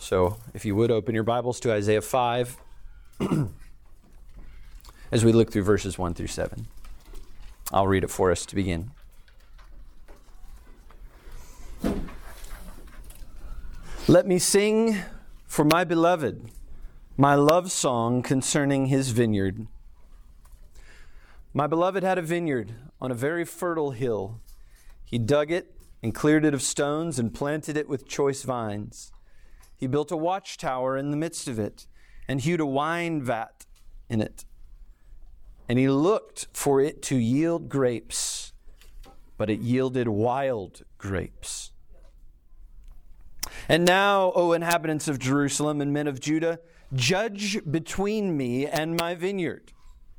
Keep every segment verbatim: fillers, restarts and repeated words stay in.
So if you would open your Bibles to Isaiah five as we look through verses one through seven. I'll read it for us to begin. Let me sing for my beloved my love song concerning his vineyard. My beloved had a vineyard on a very fertile hill. He dug it and cleared it of stones and planted it with choice vines. He built a watchtower in the midst of it and hewed a wine vat in it. And he looked for it to yield grapes, but it yielded wild grapes. And now, O inhabitants of Jerusalem and men of Judah, judge between me and my vineyard.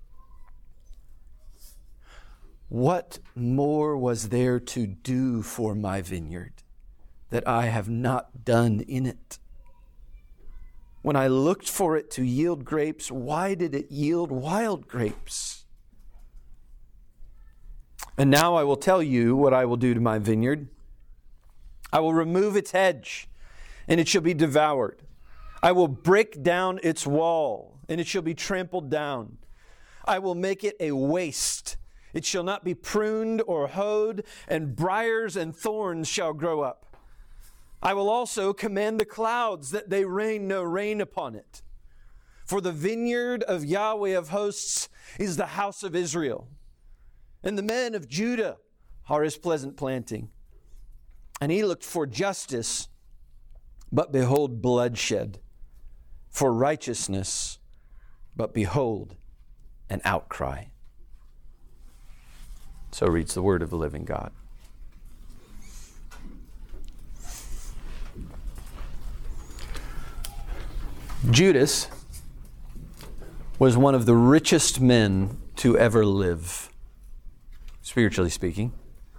What more was there to do for my vineyard that I have not done in it? When I looked for it to yield grapes, why did it yield wild grapes? And now I will tell you what I will do to my vineyard. I will remove its hedge, and it shall be devoured. I will break down its wall, and it shall be trampled down. I will make it a waste. It shall not be pruned or hoed, and briars and thorns shall grow up. I will also command the clouds that they rain no rain upon it. For the vineyard of Yahweh of hosts is the house of Israel, and the men of Judah are his pleasant planting. And he looked for justice, but behold bloodshed, for righteousness, but behold an outcry. So reads the word of the living God. Judas was one of the richest men to ever live, spiritually speaking.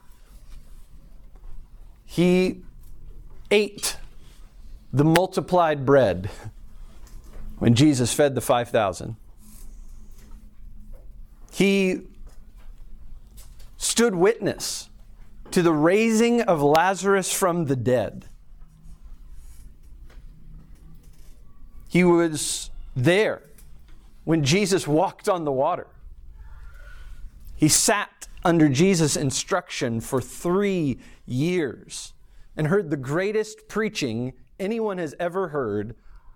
He ate the multiplied bread when Jesus fed the five thousand. He stood witness to the raising of Lazarus from the dead. He was there when Jesus walked on the water. He sat under Jesus' instruction for three years and heard the greatest preaching anyone has ever heard.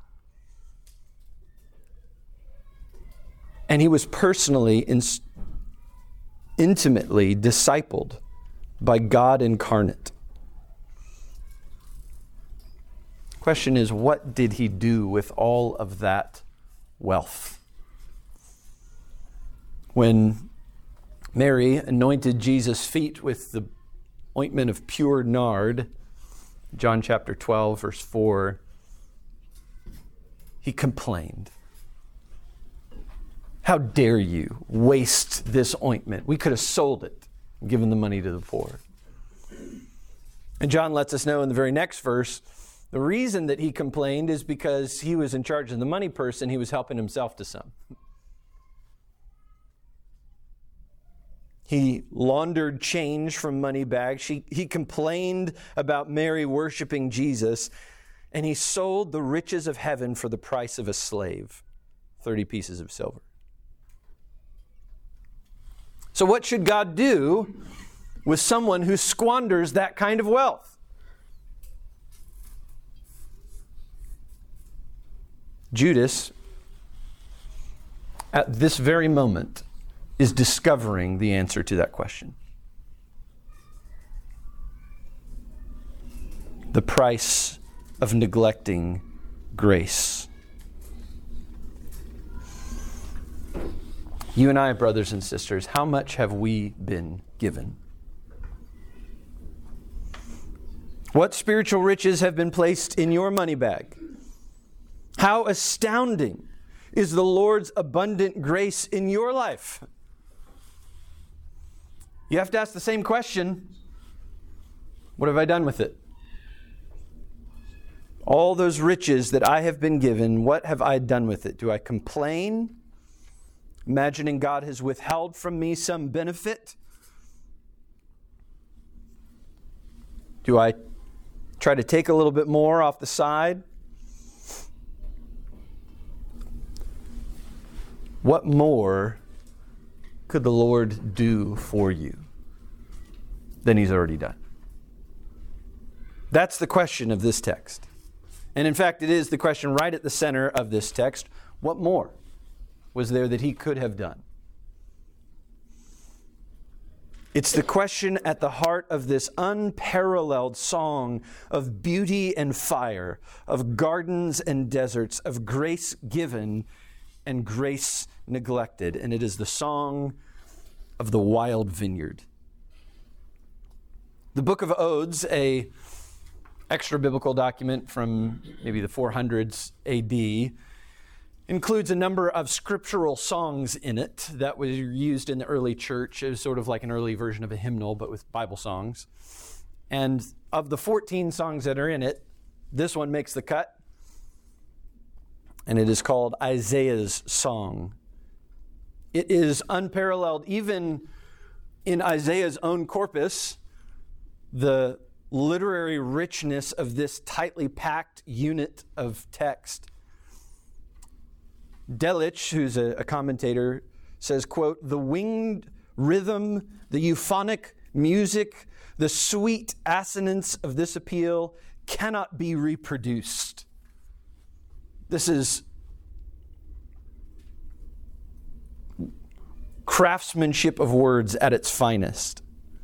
And he was personally, in, intimately discipled by God incarnate. Question is, what did he do with all of that wealth? When Mary anointed Jesus' feet with the ointment of pure nard, John chapter twelve, verse four, he complained. How dare you waste this ointment? We could have sold it and given the money to the poor. And John lets us know in the very next verse, the reason that he complained is because he was in charge of the money purse and he was helping himself to some. He laundered change from money bags. He, he complained about Mary worshiping Jesus, and he sold the riches of heaven for the price of a slave, thirty pieces of silver. So what should God do with someone who squanders that kind of wealth? Judas, at this very moment, is discovering the answer to that question. The price of neglecting grace. You and I, brothers and sisters, how much have we been given? What spiritual riches have been placed in your money bag? How astounding is the Lord's abundant grace in your life? You have to ask the same question. What have I done with it? All those riches that I have been given, what have I done with it? Do I complain, imagining God has withheld from me some benefit? Do I try to take a little bit more off the side? what more could the Lord do for you than he's already done? That's the question of this text. And in fact, it is the question right at the center of this text. What more was there that he could have done? It's the question at the heart of this unparalleled song of beauty and fire, of gardens and deserts, of grace given and grace neglected. And it is the song of the wild vineyard. The Book of Odes, a extra biblical document from maybe the four hundreds A D, includes a number of scriptural songs in it that were used in the early church. It was sort of like an early version of a hymnal, but with Bible songs. And of the fourteen songs that are in it, this one makes the cut. And it is called Isaiah's Song. It is unparalleled even in Isaiah's own corpus. The literary richness of this tightly packed unit of text. Delitzsch, who's a, a commentator, says, quote, "The winged rhythm, the euphonic music, the sweet assonance of this appeal cannot be reproduced." This is craftsmanship of words at its finest.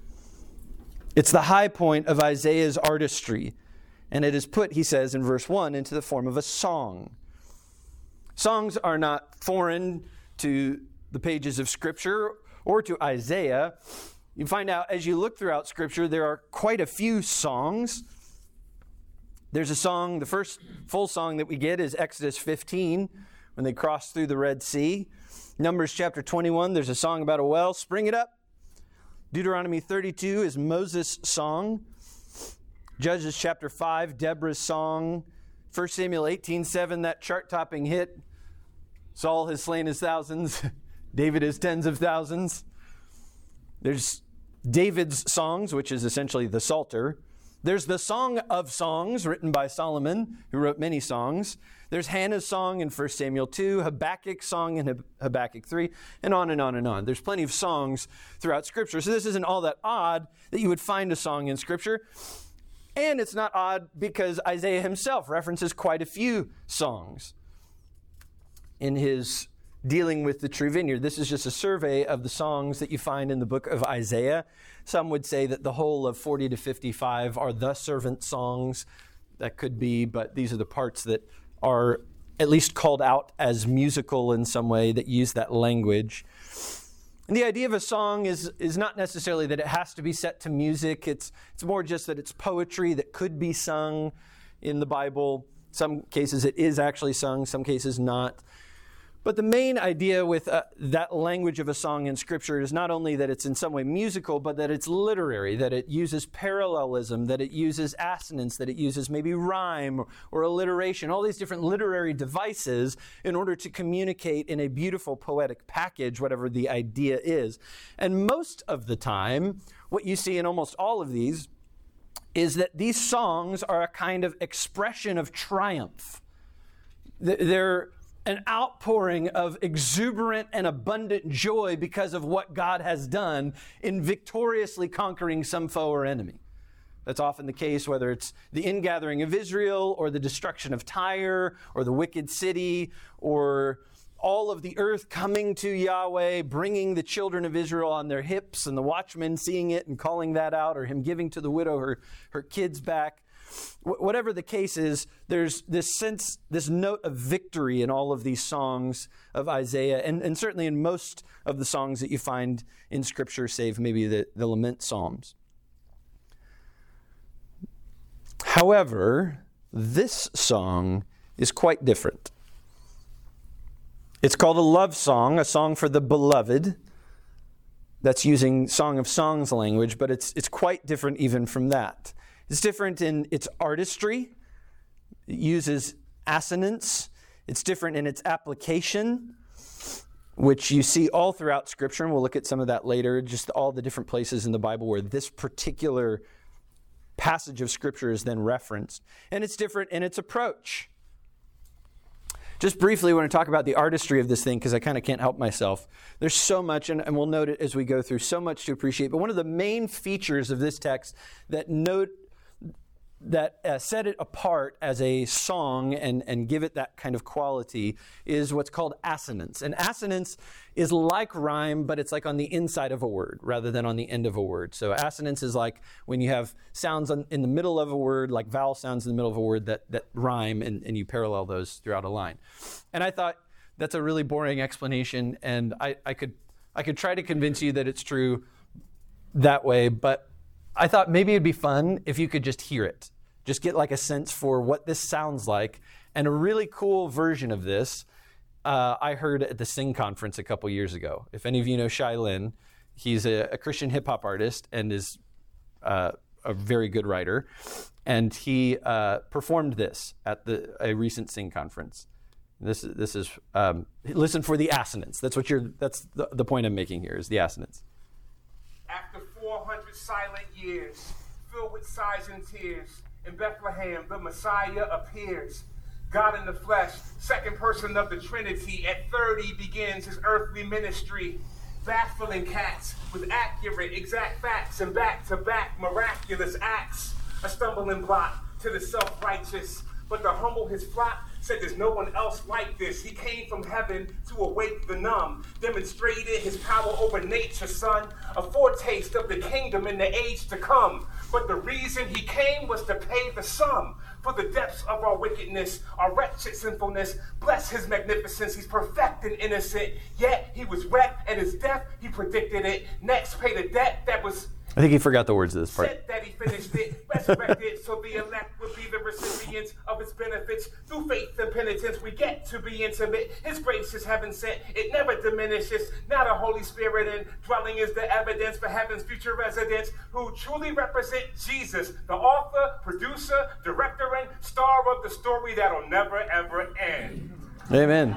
It's the high point of Isaiah's artistry, and it is put, he says in verse one, into the form of a song. Songs are not foreign to the pages of Scripture or to Isaiah. You find out as you look throughout Scripture, there are quite a few songs. There's a song, the first full song that we get is Exodus fifteen, when they cross through the Red Sea. Numbers chapter twenty-one, there's a song about a well, spring it up. Deuteronomy thirty-two is Moses' song. Judges chapter five, Deborah's song. First Samuel eighteen seven, that chart-topping hit. Saul has slain his thousands. David his tens of thousands. There's David's songs, which is essentially the Psalter. There's the Song of Songs, written by Solomon, who wrote many songs. There's Hannah's song in First Samuel two, Habakkuk's song in Habakkuk three, and on and on and on. There's plenty of songs throughout Scripture. So this isn't all that odd that you would find a song in Scripture. And it's not odd because Isaiah himself references quite a few songs in his dealing with the true vineyard. This is just a survey of the songs that you find in the book of Isaiah. Some would say that the whole of forty to fifty-five are the servant songs. That could be, but these are the parts that are at least called out as musical in some way, that use that language. And the idea of a song is, is not necessarily that it has to be set to music. It's, it's more just that it's poetry that could be sung in the Bible. Some cases it is actually sung, some cases not. But the main idea with uh, that language of a song in Scripture is not only that it's in some way musical, but that it's literary, that it uses parallelism, that it uses assonance, that it uses maybe rhyme or, or alliteration, all these different literary devices in order to communicate in a beautiful poetic package, whatever the idea is. And most of the time, what you see in almost all of these is that these songs are a kind of expression of triumph. They're an outpouring of exuberant and abundant joy because of what God has done in victoriously conquering some foe or enemy. That's often the case, whether it's the ingathering of Israel or the destruction of Tyre or the wicked city or all of the earth coming to Yahweh, bringing the children of Israel on their hips and the watchmen seeing it and calling that out, or him giving to the widow her, her kids back. Whatever the case is, there's this sense, this note of victory in all of these songs of Isaiah, and, and certainly in most of the songs that you find in Scripture, save maybe the, the lament psalms. However, this song is quite different. It's called a love song, a song for the beloved. That's using Song of Songs language, but it's it's quite different even from that. It's different in its artistry. It uses assonance. It's different in its application, which you see all throughout Scripture, and we'll look at some of that later, just all the different places in the Bible where this particular passage of Scripture is then referenced. And it's different in its approach. Just briefly, I want to talk about the artistry of this thing because I kind of can't help myself. There's so much, and, and we'll note it as we go through, so much to appreciate. But one of the main features of this text that note that uh, set it apart as a song and, and give it that kind of quality is what's called assonance. And assonance is like rhyme, but it's like on the inside of a word rather than on the end of a word. So assonance is like when you have sounds on, in the middle of a word, like vowel sounds in the middle of a word that, that rhyme, and, and you parallel those throughout a line. And I thought that's a really boring explanation, and I, I could I could try to convince you that it's true that way, but I thought maybe it'd be fun if you could just hear it. Just get like a sense for what this sounds like. And a really cool version of this, uh, I heard at the Sing Conference a couple years ago. If any of you know Shai Lin, he's a, a Christian hip-hop artist and is uh, a very good writer. And he uh, performed this at the a recent Sing Conference. This, this is, um, listen for the assonance. That's what you're, that's the, the point I'm making here, is the assonance. After four hundred silent years, filled with sighs and tears, in Bethlehem, the Messiah appears. God in the flesh, second person of the Trinity, at thirty begins his earthly ministry, baffling cats with accurate, exact facts and back-to-back miraculous acts. A stumbling block to the self-righteous, but to humble his flock, said there's no one else like this. He came from heaven to awake the numb, demonstrated his power over nature, son, a foretaste of the kingdom in the age to come. But the reason he came was to pay the sum for the depths of our wickedness, our wretched sinfulness. Bless his magnificence, he's perfect and innocent, yet he was wrecked, and his death, he predicted it. Next, pay the debt that was I think he forgot the words of this part. Said that he finished it, resurrected, so the elect would be the recipients of its benefits. Through faith and penitence, we get to be intimate. His grace is heaven sent, it never diminishes. Now the Holy Spirit and dwelling is the evidence for heaven's future residents who truly represent Jesus, the author, producer, director, and star of the story that'll never, ever end. Amen.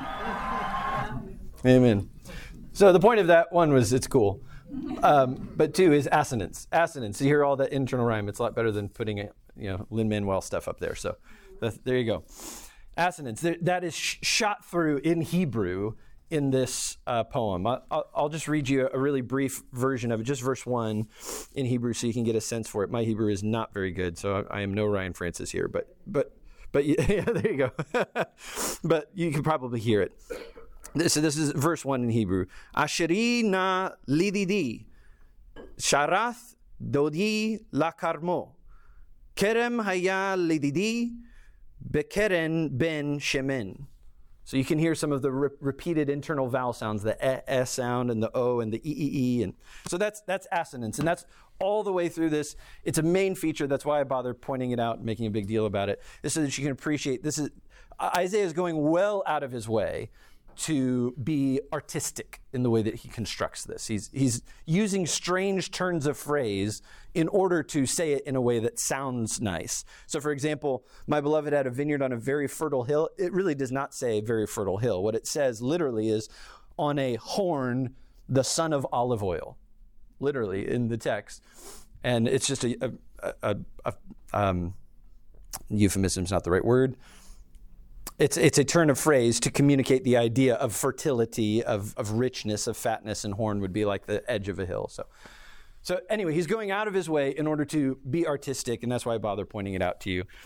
Amen. So the point of that, one, was it's cool. Um, but two is assonance. Assonance. You hear all that internal rhyme. It's a lot better than putting a, you know, Lin-Manuel stuff up there. So that's, there you go. Assonance. There, that is sh- shot through in Hebrew in this uh, poem. I, I'll, I'll just read you a really brief version of it, just verse one in Hebrew, so you can get a sense for it. My Hebrew is not very good, so I, I am no Ryan Francis here. But but but yeah, there you go. But you can probably hear it. So this is verse one in Hebrew. Asheri na lididi, sharath dodi la karmo, kerem haya lididi, bekeren ben shemen. So you can hear some of the re- repeated internal vowel sounds, the e, e sound and the o and the e, e, e. And so that's that's assonance, and that's all the way through this. It's a main feature. That's why I bother pointing it out and making a big deal about it. This is so that you can appreciate. This is Isaiah is going well out of his way to be artistic in the way that he constructs this. He's he's using strange turns of phrase in order to say it in a way that sounds nice. So for example, my beloved had a vineyard on a very fertile hill. It really does not say very fertile hill. What it says literally is on a horn, the son of olive oil, literally in the text. And it's just a, a, a, a um, euphemism is not the right word. It's it's a turn of phrase to communicate the idea of fertility, of, of richness, of fatness, and horn would be like the edge of a hill. So, so anyway, he's going out of his way in order to be artistic, and that's why I bother pointing it out to you.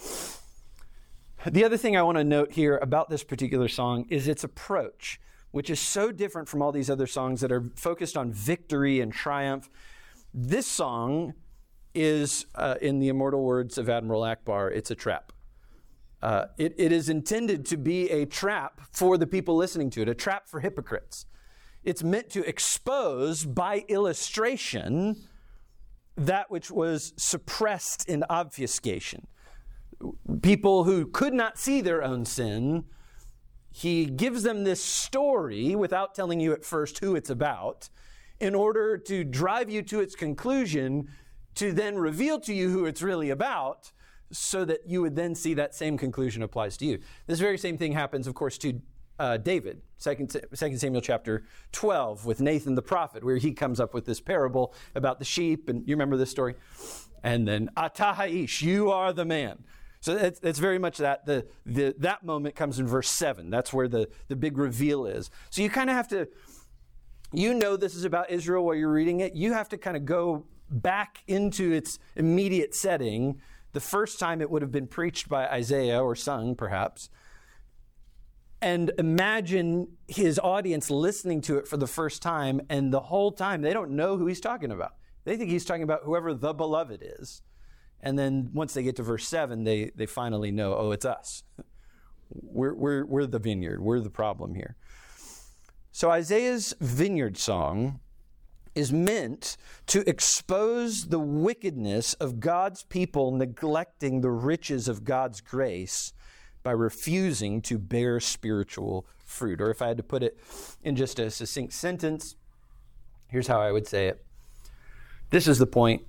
The other thing I want to note here about this particular song is its approach, which is so different from all these other songs that are focused on victory and triumph. This song is, uh, in the immortal words of Admiral Akbar, it's a trap. Uh, it, it is intended to be a trap for the people listening to it, a trap for hypocrites. It's meant to expose by illustration that which was suppressed in obfuscation. People who could not see their own sin, he gives them this story without telling you at first who it's about, in order to drive you to its conclusion, to then reveal to you who it's really about, so that you would then see that same conclusion applies to you. This very same thing happens, of course, to uh, David, Second Samuel chapter twelve, with Nathan the prophet, where he comes up with this parable about the sheep, and you remember this story? And then, Atah Haish, you are the man. So it's, it's very much that. The, the that moment comes in verse seven. That's where the, the big reveal is. So you kind of have to, you know this is about Israel while you're reading it. You have to kind of go back into its immediate setting. The first time it would have been preached by Isaiah or sung, perhaps. And imagine his audience listening to it for the first time, and the whole time they don't know who he's talking about. They think he's talking about whoever the beloved is. And then once they get to verse seven, they, they finally know, oh, it's us. We're, we're, we're the vineyard. We're the problem here. So Isaiah's vineyard song is meant to expose the wickedness of God's people neglecting the riches of God's grace by refusing to bear spiritual fruit. Or if I had to put it in just a succinct sentence, here's how I would say it. This is the point.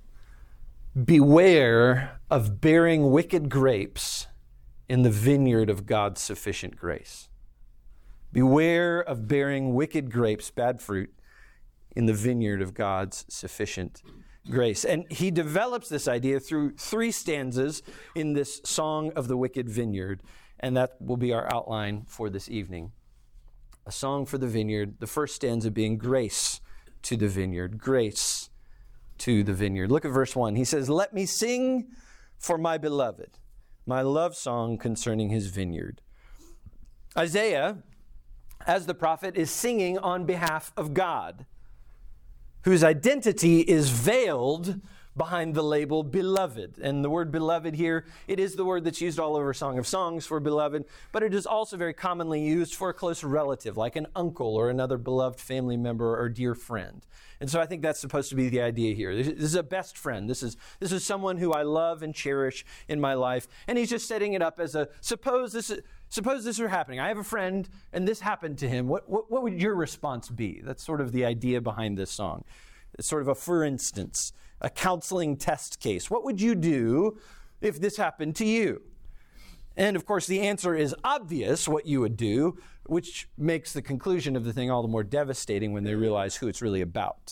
Beware of bearing wicked grapes in the vineyard of God's sufficient grace. Beware of bearing wicked grapes, bad fruit, in the vineyard of God's sufficient grace. And he develops this idea through three stanzas in this Song of the Wicked Vineyard, and that will be our outline for this evening. A song for the vineyard, the first stanza being grace to the vineyard, grace to the vineyard. Look at verse one. He says, "Let me sing for my beloved, my love song concerning his vineyard." Isaiah, as the prophet, is singing on behalf of God, whose identity is veiled behind the label beloved. And the word beloved here, it is the word that's used all over Song of Songs for beloved, but it is also very commonly used for a close relative, like an uncle or another beloved family member or dear friend. And so I think that's supposed to be the idea here. This is a best friend. This is this is someone who I love and cherish in my life. And he's just setting it up as a, suppose this is, suppose this were happening. I have a friend and this happened to him. What, what, what would your response be? That's sort of the idea behind this song. It's sort of a for instance, a counseling test case. What would you do if this happened to you? And of course, the answer is obvious what you would do, which makes the conclusion of the thing all the more devastating when they realize who it's really about.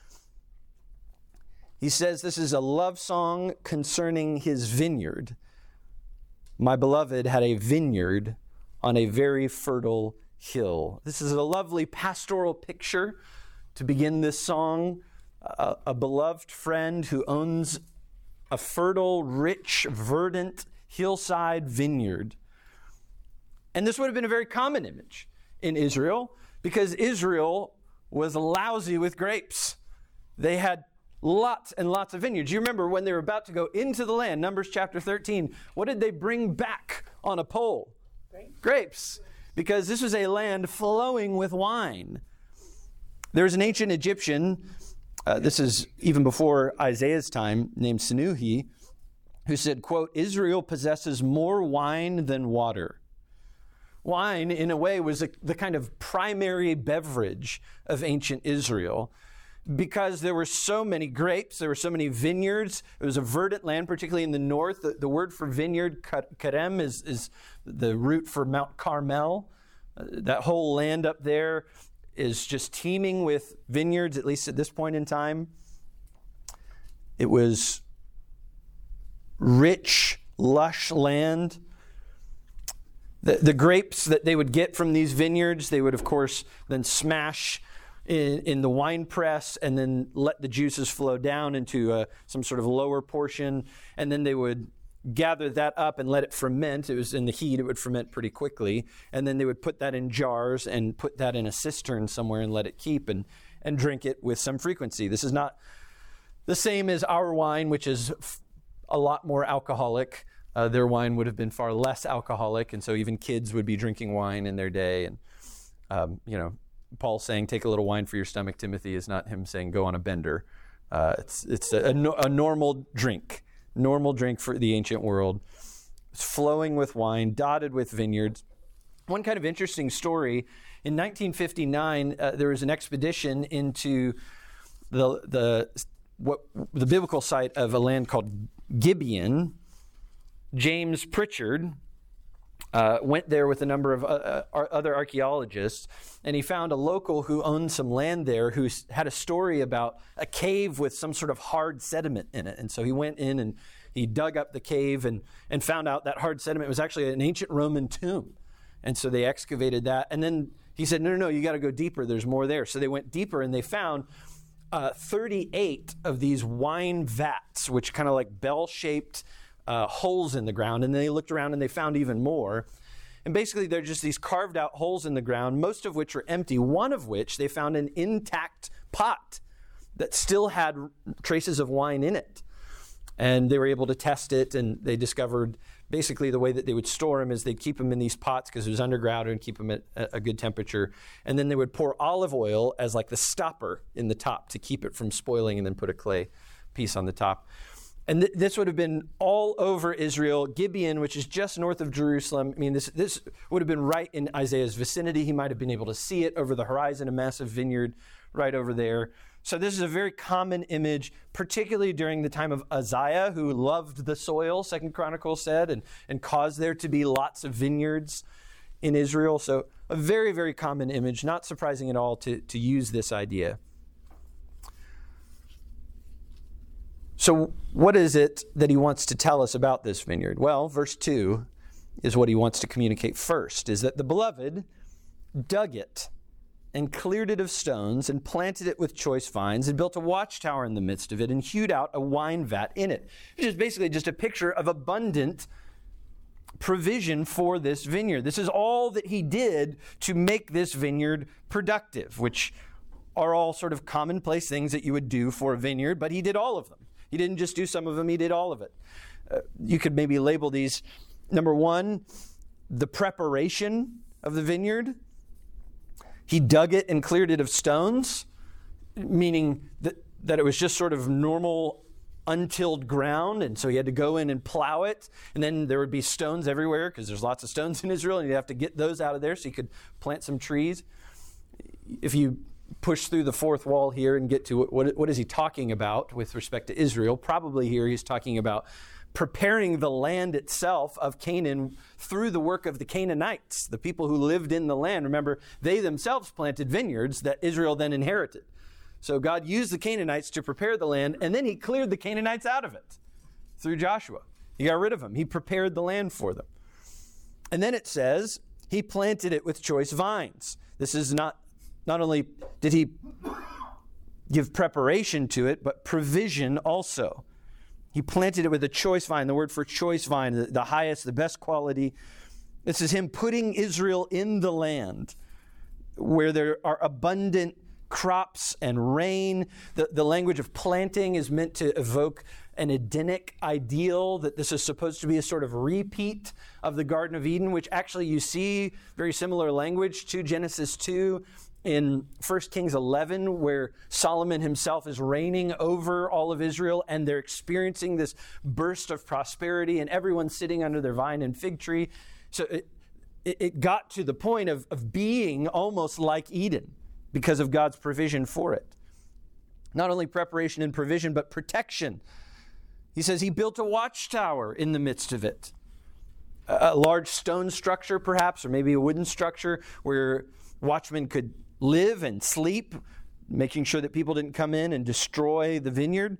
He says this is a love song concerning his vineyard. My beloved had a vineyard on a very fertile hill. This is a lovely pastoral picture to begin this song. A, a beloved friend who owns a fertile, rich, verdant hillside vineyard. And this would have been a very common image in Israel because Israel was lousy with grapes. They had lots and lots of vineyards. You remember when they were about to go into the land, Numbers chapter thirteen, what did they bring back on a pole? Grapes. Grapes. Because this was a land flowing with wine. There was an ancient Egyptian, uh, this is even before Isaiah's time, named Senuhi, who said, quote, "Israel possesses more wine than water." Wine, in a way, was a, the kind of primary beverage of ancient Israel because there were so many grapes, there were so many vineyards. It was a verdant land, particularly in the north. The, the word for vineyard, karem, is, is the root for Mount Carmel. Uh, that whole land up there is just teeming with vineyards, at least at this point in time. It was rich, lush land. The, the grapes that they would get from these vineyards, they would, of course, then smash in, in the wine press and then let the juices flow down into uh, some sort of lower portion. And then they would gather that up and let it ferment. It was in the heat, it would ferment pretty quickly. And then they would put that in jars and put that in a cistern somewhere and let it keep and, and drink it with some frequency. This is not the same as our wine, which is f- a lot more alcoholic. Uh, their wine would have been far less alcoholic, and so even kids would be drinking wine in their day. And, um, you know, Paul saying, take a little wine for your stomach, Timothy, is not him saying, go on a bender. Uh, it's it's a, a, a normal drink. Normal drink for the ancient world. It's flowing with wine, dotted with vineyards. One kind of interesting story, in nineteen fifty-nine, uh, there was an expedition into the the what the biblical site of a land called Gibeon. James Pritchard uh, went there with a number of uh, uh, other archaeologists, and he found a local who owned some land there who had a story about a cave with some sort of hard sediment in it. And so he went in and he dug up the cave and, and found out that hard sediment was actually an ancient Roman tomb. And so they excavated that. And then he said, no, no, no, you got to go deeper. There's more there. So they went deeper and they found uh, thirty-eight of these wine vats, which kind of like bell-shaped uh, holes in the ground. And then they looked around and they found even more. And basically, they're just these carved out holes in the ground, most of which are empty, one of which they found an intact pot that still had traces of wine in it. And they were able to test it, and they discovered basically the way that they would store them is they'd keep them in these pots because it was underground and keep them at a good temperature. And then they would pour olive oil as like the stopper in the top to keep it from spoiling, and then put a clay piece on the top. And th- this would have been all over Israel. Gibeon, which is just north of Jerusalem. I mean, this this would have been right in Isaiah's vicinity. He might have been able to see it over the horizon, a massive vineyard right over there. So this is a very common image, particularly during the time of Uzziah, who loved the soil, Second Chronicles said, and, and caused there to be lots of vineyards in Israel. So a very, very common image, not surprising at all to, to use this idea. So what is it that he wants to tell us about this vineyard? Well, verse two is what he wants to communicate first, is that the beloved dug it and cleared it of stones and planted it with choice vines and built a watchtower in the midst of it and hewed out a wine vat in it. Which is basically just a picture of abundant provision for this vineyard. This is all that he did to make this vineyard productive, which are all sort of commonplace things that you would do for a vineyard, but he did all of them. He didn't just do some of them, he did all of it. Uh, you could maybe label these, number one, the preparation of the vineyard. He dug it and cleared it of stones, meaning that, that it was just sort of normal untilled ground, and so he had to go in and plow it, and then there would be stones everywhere because there's lots of stones in Israel, and you'd have to get those out of there so you could plant some trees. If you push through the fourth wall here and get to what, what is he talking about with respect to Israel, probably here he's talking about preparing the land itself of Canaan through the work of the Canaanites, the people who lived in the land. Remember, they themselves planted vineyards that Israel then inherited. So God used the Canaanites to prepare the land, and then he cleared the Canaanites out of it through Joshua. He got rid of them. He prepared the land for them. And then it says he planted it with choice vines. This is not, not only did he give preparation to it, but provision also. He planted it with a choice vine, the word for choice vine, the, the highest, the best quality. This is him putting Israel in the land where there are abundant crops and rain. The, the language of planting is meant to evoke an Edenic ideal, that this is supposed to be a sort of repeat of the Garden of Eden, which actually you see very similar language to Genesis two. In First Kings eleven, where Solomon himself is reigning over all of Israel, and they're experiencing this burst of prosperity, and everyone's sitting under their vine and fig tree. So it, it got to the point of, of being almost like Eden because of God's provision for it. Not only preparation and provision, but protection. He says he built a watchtower in the midst of it. A, a large stone structure, perhaps, or maybe a wooden structure where watchmen could live and sleep, making sure that people didn't come in and destroy the vineyard.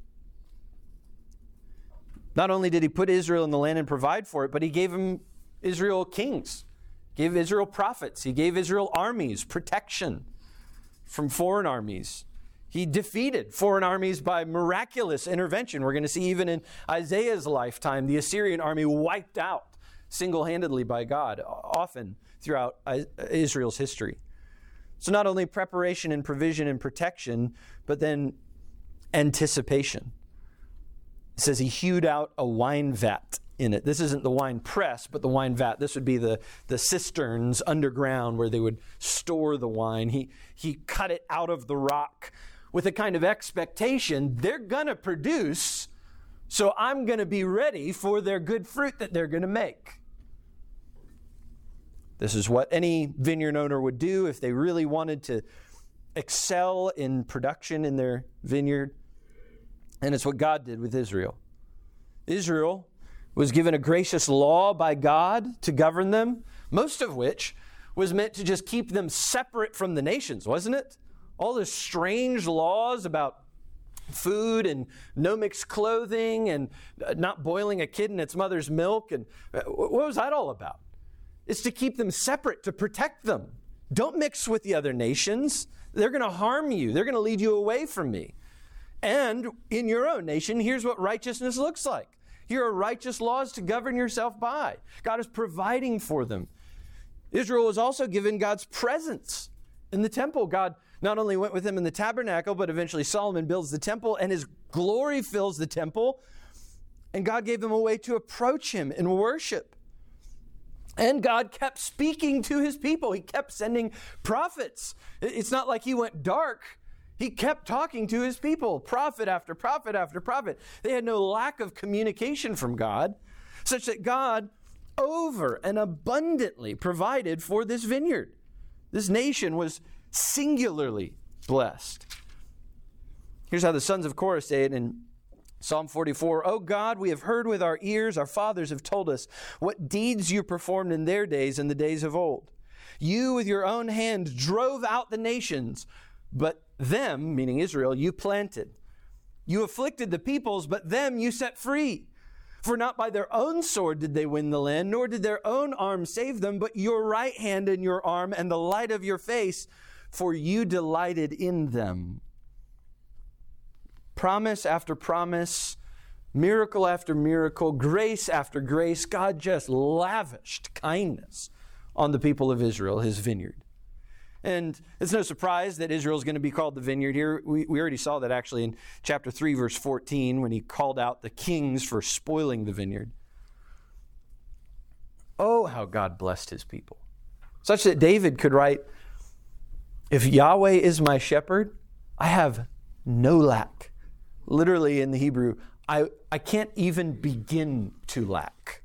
Not only did he put Israel in the land and provide for it, but he gave him Israel kings, gave Israel prophets, he gave Israel armies, protection from foreign armies. He defeated foreign armies by miraculous intervention. We're going to see even in Isaiah's lifetime, the Assyrian army wiped out single-handedly by God, often throughout Israel's history. So not only preparation and provision and protection, but then anticipation. It says he hewed out a wine vat in it. This isn't the wine press, but the wine vat. This would be the, the cisterns underground where they would store the wine. He, he cut it out of the rock with a kind of expectation they're going to produce, so I'm going to be ready for their good fruit that they're going to make. This is what any vineyard owner would do if they really wanted to excel in production in their vineyard. And it's what God did with Israel. Israel was given a gracious law by God to govern them, most of which was meant to just keep them separate from the nations, wasn't it? All those strange laws about food and no mixed clothing and not boiling a kid in its mother's milk. And what was that all about? It's to keep them separate, to protect them. Don't mix with the other nations. They're going to harm you. They're going to lead you away from me. And in your own nation, here's what righteousness looks like. Here are righteous laws to govern yourself by. God is providing for them. Israel was also given God's presence in the temple. God not only went with him in the tabernacle, but eventually Solomon builds the temple, and his glory fills the temple. And God gave them a way to approach him in worship. And God kept speaking to his people. He kept sending prophets. It's not like he went dark. He kept talking to his people, prophet after prophet after prophet. They had no lack of communication from God, such that God over and abundantly provided for this vineyard. This nation was singularly blessed. Here's how the sons of Korah say it in Psalm forty-four. "O God, we have heard with our ears, our fathers have told us what deeds you performed in their days and the days of old. You with your own hand drove out the nations, but them," meaning Israel, "you planted. You afflicted the peoples, but them you set free. For not by their own sword did they win the land, nor did their own arm save them, but your right hand and your arm and the light of your face, for you delighted in them." Promise after promise, miracle after miracle, grace after grace, God just lavished kindness on the people of Israel, his vineyard. And it's no surprise that Israel is going to be called the vineyard here. We, we already saw that actually in chapter three, verse fourteen, when he called out the kings for spoiling the vineyard. Oh, how God blessed his people. Such that David could write, "If Yahweh is my shepherd, I have no lack." Literally in the Hebrew, I, I can't even begin to lack.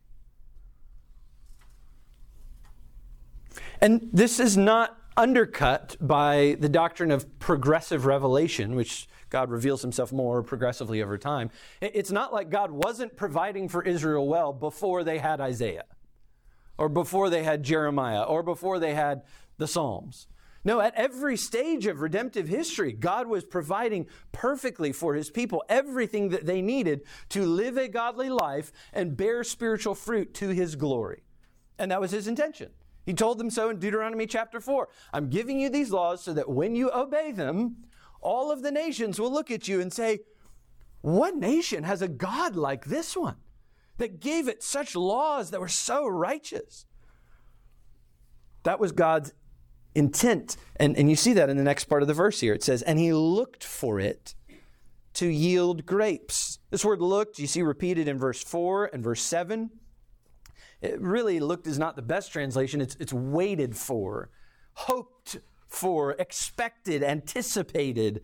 And this is not undercut by the doctrine of progressive revelation, which God reveals himself more progressively over time. It's not like God wasn't providing for Israel well before they had Isaiah, or before they had Jeremiah, or before they had the Psalms. No, at every stage of redemptive history, God was providing perfectly for his people everything that they needed to live a godly life and bear spiritual fruit to his glory. And that was his intention. He told them so in Deuteronomy chapter four. "I'm giving you these laws so that when you obey them, all of the nations will look at you and say, 'What nation has a God like this one that gave it such laws that were so righteous?'" That was God's intent. And, and you see that in the next part of the verse here. It says, "And he looked for it to yield grapes." This word "looked," you see repeated in verse four and verse seven. It really, looked is not the best translation. It's, it's waited for, hoped for, expected, anticipated.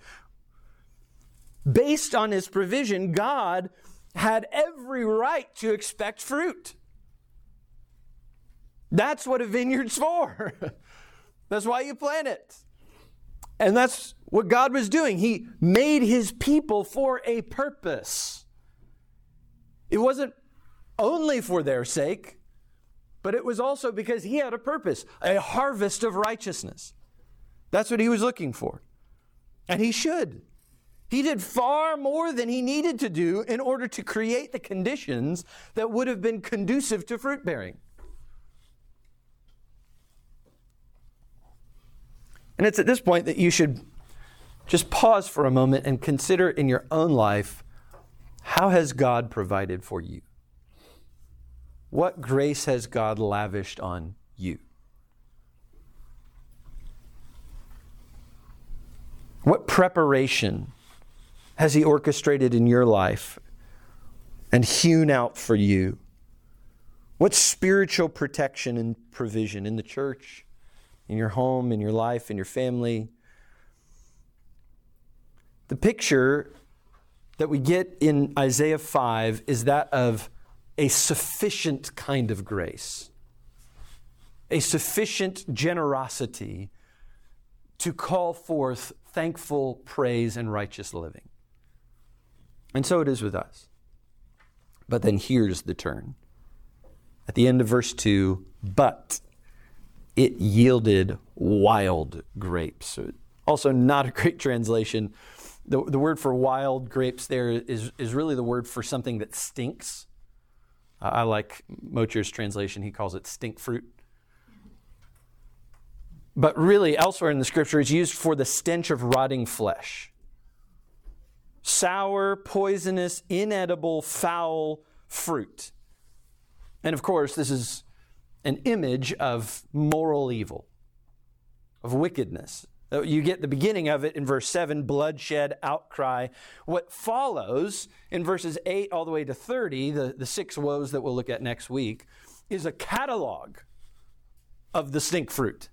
Based on his provision, God had every right to expect fruit. That's what a vineyard's for. That's why you plant it. And that's what God was doing. He made his people for a purpose. It wasn't only for their sake, but it was also because he had a purpose, a harvest of righteousness. That's what he was looking for. And he should. He did far more than he needed to do in order to create the conditions that would have been conducive to fruit bearing. And it's at this point that you should just pause for a moment and consider in your own life, how has God provided for you? What grace has God lavished on you? What preparation has he orchestrated in your life and hewn out for you? What spiritual protection and provision in the church, in your home, in your life, in your family? The picture that we get in Isaiah five is that of a sufficient kind of grace, a sufficient generosity to call forth thankful praise and righteous living. And so it is with us. But then here's the turn. At the end of verse two, "But it yielded wild grapes." So also not a great translation. The, the word for wild grapes there is, is really the word for something that stinks. Uh, I like Mocher's translation. He calls it stink fruit. But really, elsewhere in the scripture, it's used for the stench of rotting flesh. Sour, poisonous, inedible, foul fruit. And of course, this is an image of moral evil, of wickedness. You get the beginning of it in verse seven, bloodshed, outcry. What follows in verses eight all the way to thirty, the, the six woes that we'll look at next week, is a catalog of the stink fruit.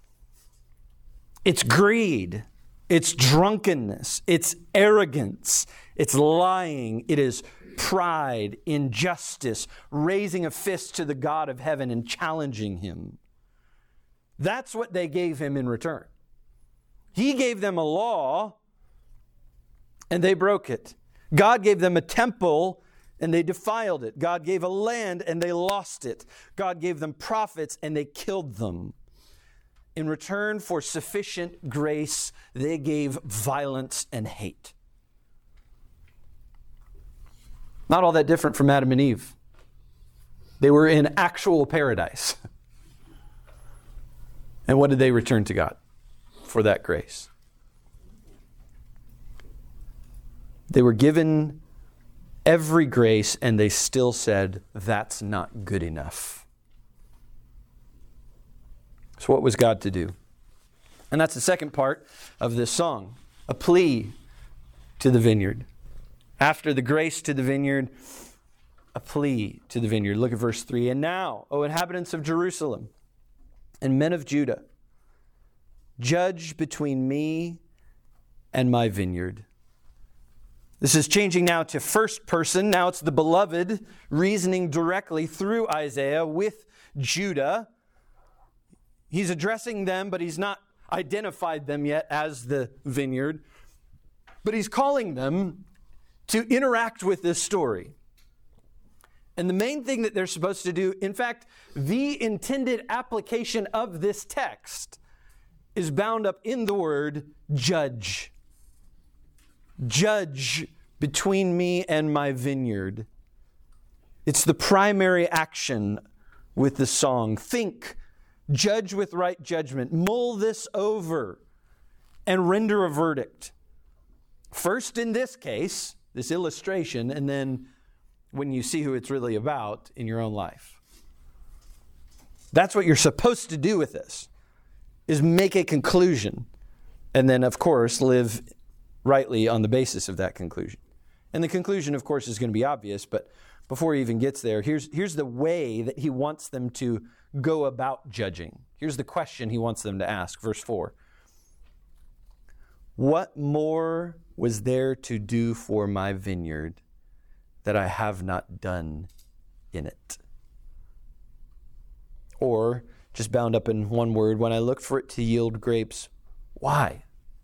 It's greed, it's drunkenness, it's arrogance, it's lying, it is pride, injustice, raising a fist to the God of heaven and challenging him. That's what they gave him in return. He gave them a law, and they broke it. God gave them a temple, and they defiled it. God gave a land, and they lost it. God gave them prophets, and they killed them. In return for sufficient grace, they gave violence and hate. Not all that different from Adam and Eve. They were in actual paradise. And what did they return to God for that grace? They were given every grace, and they still said, that's not good enough. So what was God to do? And that's the second part of this song, a plea to the vineyard. After the grace to the vineyard, a plea to the vineyard. Look at verse three. And now, O inhabitants of Jerusalem and men of Judah, judge between me and my vineyard. This is changing now to first person. Now it's the beloved reasoning directly through Isaiah with Judah. He's addressing them, but he's not identified them yet as the vineyard. But he's calling them to interact with this story. And the main thing that they're supposed to do, in fact, the intended application of this text is bound up in the word judge. Judge between me and my vineyard. It's the primary action with the song. Think, judge with right judgment, mull this over, and render a verdict. First in this case, this illustration, and then when you see who it's really about in your own life. That's what you're supposed to do with this, is make a conclusion, and then, of course, live rightly on the basis of that conclusion. And the conclusion, of course, is going to be obvious, but before he even gets there, here's, here's the way that he wants them to go about judging. Here's the question he wants them to ask. Verse four. What more was there to do for my vineyard that I have not done in it? Or, just bound up in one word, when I looked for it to yield grapes, why?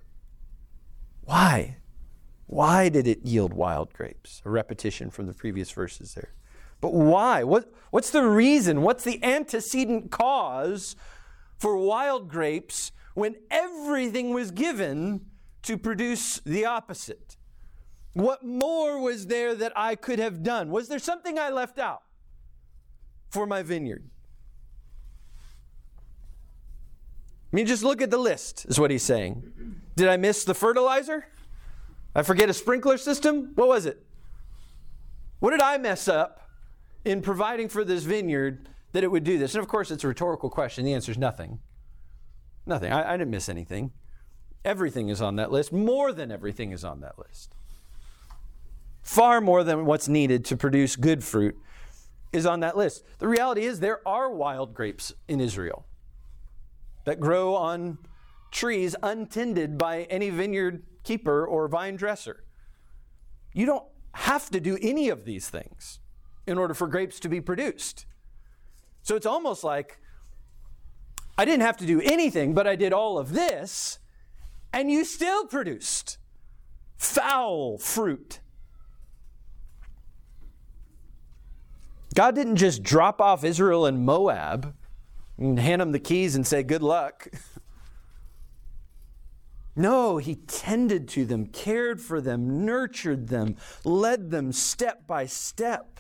Why? Why did it yield wild grapes? A repetition from the previous verses there. But why? What, what's the reason? What's the antecedent cause for wild grapes when everything was given to produce the opposite? What more was there that I could have done? Was there something I left out for my vineyard? I mean, just look at the list, is what he's saying. Did I miss the fertilizer? I forget a sprinkler system? What was it? What did I mess up in providing for this vineyard that it would do this? And of course, it's a rhetorical question. The answer is nothing. Nothing. I, I didn't miss anything. Everything is on that list. More than everything is on that list. Far more than what's needed to produce good fruit is on that list. The reality is there are wild grapes in Israel that grow on trees untended by any vineyard keeper or vine dresser. You don't have to do any of these things in order for grapes to be produced. So it's almost like I didn't have to do anything, but I did all of this, and you still produced foul fruit. God didn't just drop off Israel and Moab and hand them the keys and say, good luck. No, he tended to them, cared for them, nurtured them, led them step by step.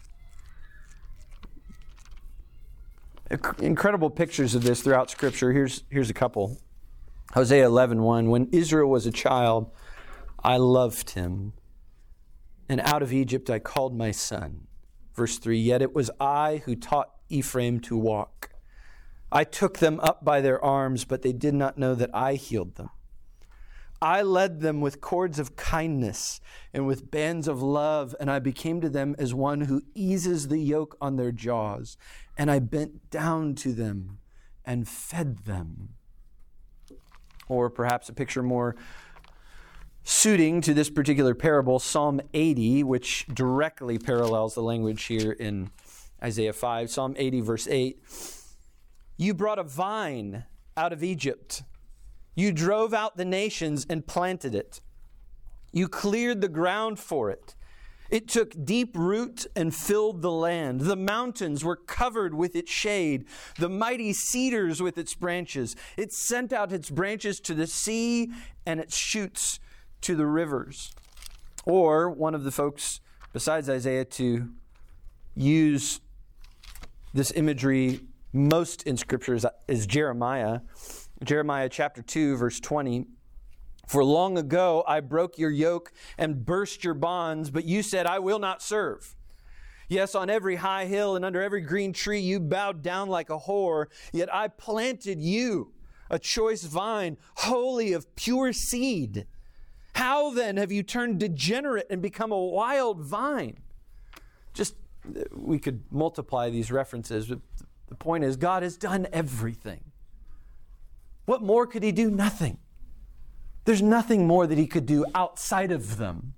Incredible pictures of this throughout Scripture. Here's, here's a couple. Hosea eleven one, when Israel was a child, I loved him, and out of Egypt I called my son. Verse three, yet it was I who taught Ephraim to walk. I took them up by their arms, but they did not know that I healed them. I led them with cords of kindness and with bands of love, and I became to them as one who eases the yoke on their jaws. And I bent down to them and fed them. Or perhaps a picture more suiting to this particular parable, Psalm eighty, which directly parallels the language here in Isaiah five. Psalm eighty, verse eight. You brought a vine out of Egypt. You drove out the nations and planted it. You cleared the ground for it. It took deep root and filled the land. The mountains were covered with its shade, the mighty cedars with its branches. It sent out its branches to the sea and its shoots to the rivers. Or one of the folks besides Isaiah to use this imagery most in Scripture is, is Jeremiah. Jeremiah chapter two, verse twenty. For long ago I broke your yoke and burst your bonds, but you said, I will not serve. Yes, on every high hill and under every green tree you bowed down like a whore, yet I planted you, a choice vine, wholly of pure seed. How then have you turned degenerate and become a wild vine? Just, we could multiply these references, but the point is God has done everything. What more could he do? Nothing. There's nothing more that he could do outside of them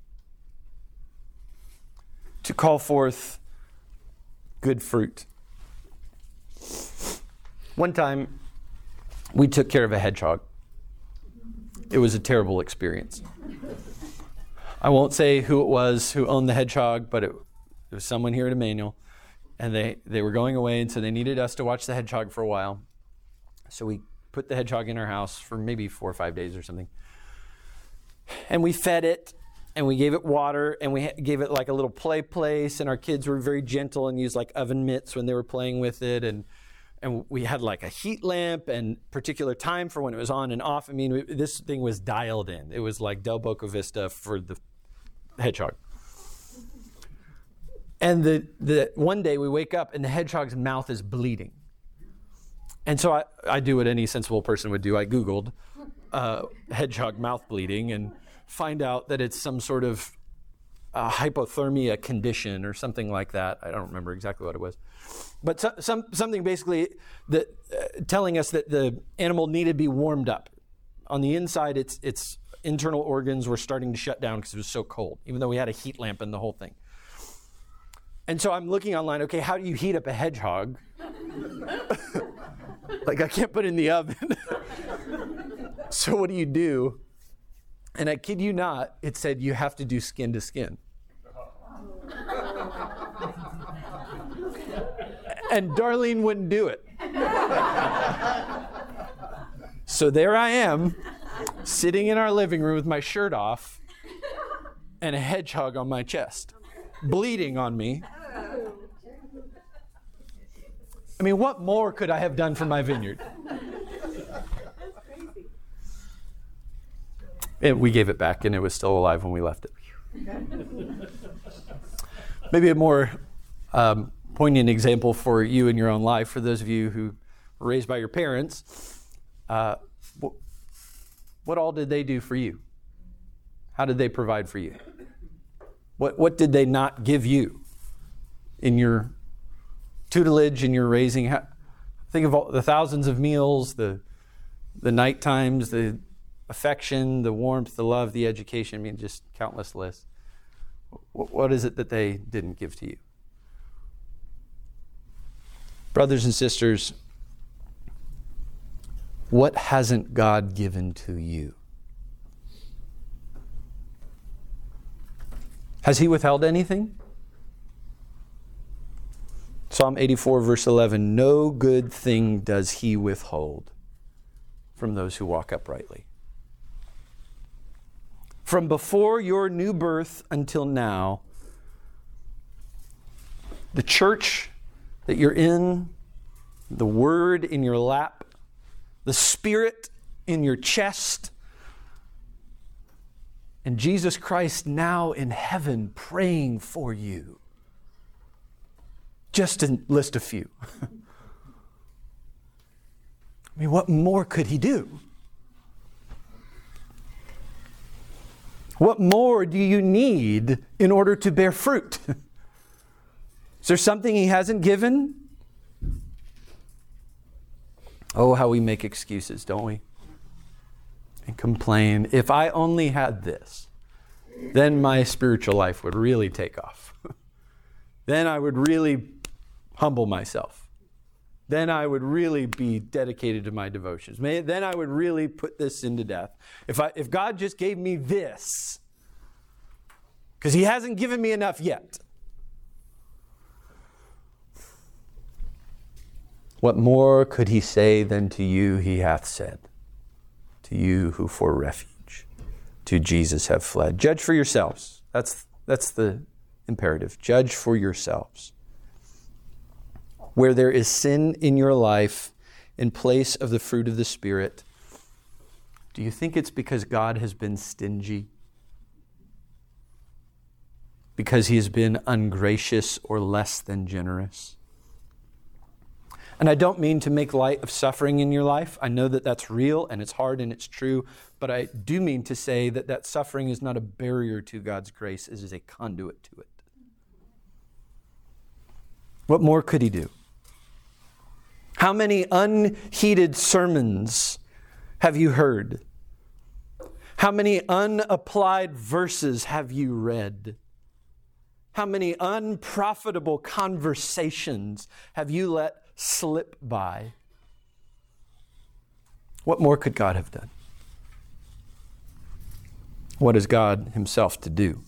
to call forth good fruit. One time, we took care of a hedgehog. It was a terrible experience. I won't say who it was who owned the hedgehog, but it, it was someone here at Emmanuel. And they, they were going away, and so they needed us to watch the hedgehog for a while. So we put the hedgehog in our house for maybe four or five days or something. And we fed it, and we gave it water, and we gave it like a little play place, and our kids were very gentle and used like oven mitts when they were playing with it, and and we had like a heat lamp and particular time for when it was on and off. I mean, we, this thing was dialed in. It was like Del Boca Vista for the hedgehog. And the, the one day we wake up and the hedgehog's mouth is bleeding. And so I, I do what any sensible person would do. I Googled uh, hedgehog mouth bleeding and find out that it's some sort of uh, hypothermia condition or something like that. I don't remember exactly what it was. But so, some something basically that uh, telling us that the animal needed to be warmed up. On the inside, its its internal organs were starting to shut down because it was so cold, even though we had a heat lamp and the whole thing. And so I'm looking online, okay, how do you heat up a hedgehog? Like, I can't put it in the oven. So what do you do? And I kid you not, it said you have to do skin to skin. And Darlene wouldn't do it. So there I am, sitting in our living room with my shirt off and a hedgehog on my chest, bleeding on me. I mean, what more could I have done for my vineyard? And we gave it back, and it was still alive when we left it. Maybe a more um, poignant example for you in your own life, for those of you who were raised by your parents, uh, what, what all did they do for you? How did they provide for you? What what did they not give you in your tutelage, in your raising? How, think of all the thousands of meals, the the night times, the affection, the warmth, the love, the education. I mean, just countless lists. What, what is it that they didn't give to you? Brothers and sisters, what hasn't God given to you? Has he withheld anything? Psalm eighty-four, verse eleven, no good thing does he withhold from those who walk uprightly. From before your new birth until now, the church that you're in, the Word in your lap, the Spirit in your chest, and Jesus Christ now in heaven praying for you. Just to list a few. I mean, what more could he do? What more do you need in order to bear fruit? Is there something he hasn't given? Oh, how we make excuses, don't we? And complain. If I only had this, then my spiritual life would really take off. Then I would really humble myself. Then I would really be dedicated to my devotions. May, then I would really put this into death. If I, if God just gave me this, because he hasn't given me enough yet. What more could he say than to you he hath said? To you who for refuge to Jesus have fled. Judge for yourselves. That's, that's the imperative. Judge for yourselves. Where there is sin in your life in place of the fruit of the Spirit, do you think it's because God has been stingy? Because he has been ungracious or less than generous? And I don't mean to make light of suffering in your life. I know that that's real and it's hard and it's true, but I do mean to say that that suffering is not a barrier to God's grace, it is a conduit to it. What more could he do? How many unheeded sermons have you heard? How many unapplied verses have you read? How many unprofitable conversations have you let slip by? What more could God have done? What is God himself to do?